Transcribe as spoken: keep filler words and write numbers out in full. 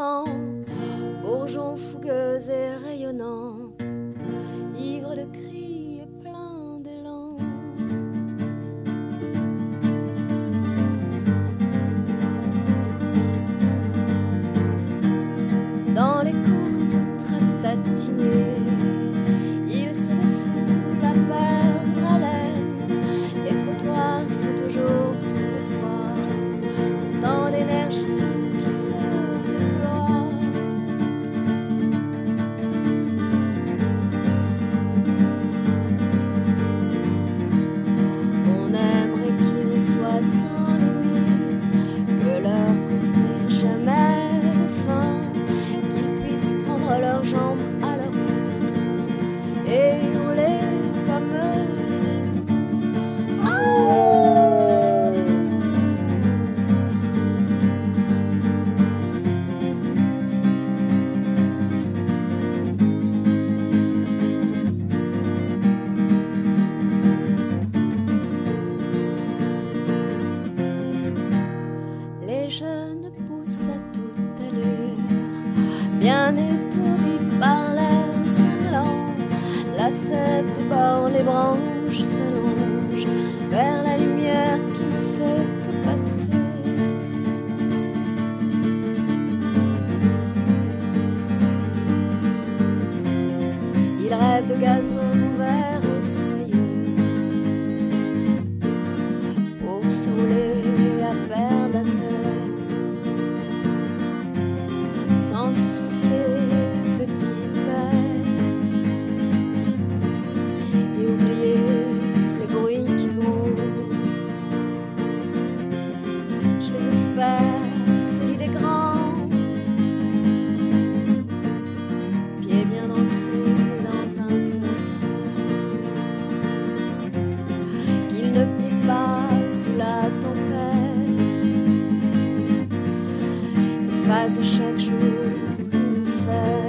vent, bourgeons fougueux et rayonnants, ivres de cris et pleins d'élan. Dans les cours toutes ratatinées, ils se défoulent à perdre haleine. Les trottoirs sont toujours trop étroits, tant d'énergie qui se déploie. On aimerait qu'ils soient sans limite, que leur course n'ait jamais de fin, qu'ils puissent prendre leurs jambes à leur cou et hurler comme eux. Les jeunes poussent à toute allure, bien étourdis par l'air sanglant. La sève déborde, les branches s'allongent vers la lumière qui ne fait que passer. Ils rêvent de gazon vert et soyeux pour se rouler à perdre la tête, sans se soucier des petites bêtes, et oublier les bruits qui grondent. Je les espère, c'est l'idée grande, pieds bien ancrés dans un seul feu, qu'ils ne plient pas sous la tempête, et fassent chaque jour une fête.